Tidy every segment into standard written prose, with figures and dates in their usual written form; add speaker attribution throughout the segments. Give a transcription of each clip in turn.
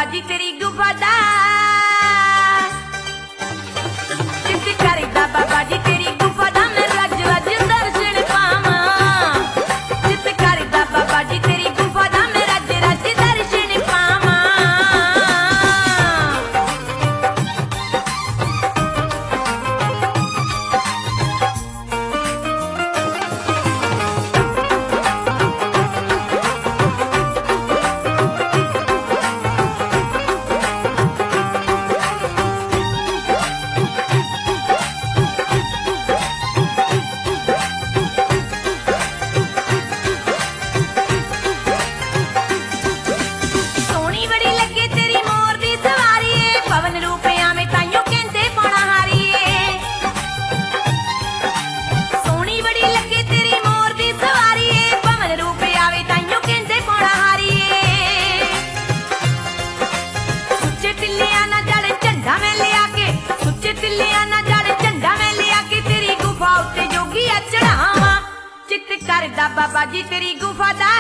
Speaker 1: जी तेरी गुफा दा चित करदा बाबा जी तेरी गुफा दा मैं रज रज दर्शन पावा चित करदा बाबा जी तेरी गुफा दा मैं रज रज दर्शन पावा करदा बाबा जी तेरी गुफा दा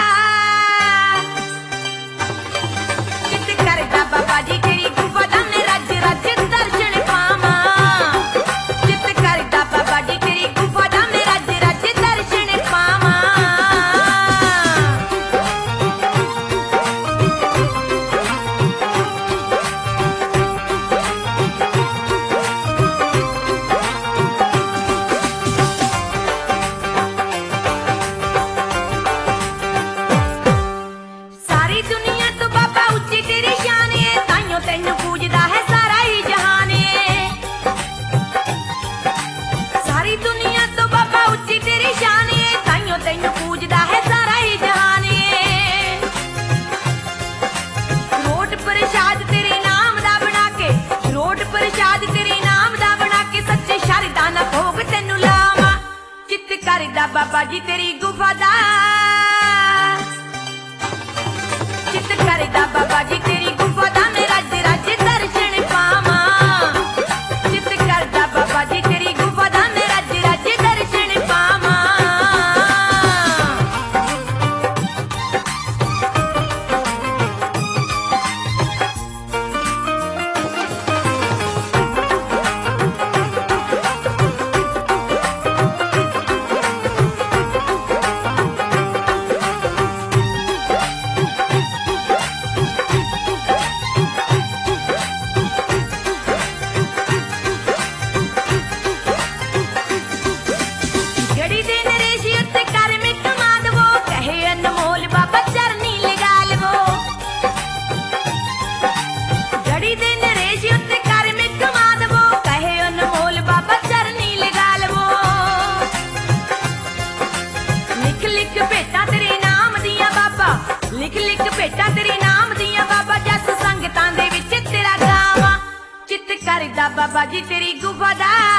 Speaker 1: चित करदा बाबा जी तेरी गुफा दा मैं रज रज दर्शन पावा चित करदा बाबा जी तेरी गुफा दा मैं रज रज दर्शन पावा करदा बाबा जी तेरी गुफा दा चित करदा बाबा जी तेरी गुफा दा मैं रज रज दर्शन पावा चित करदा बाबा जी तेरी गुफा दा मैं रज रज दर्शन पावा लिख लिख भेटा तेरे नाम दिया बाबा जस संगतां दे विच तेरा गावा चित करदा बाबा जी तेरी गुफा दा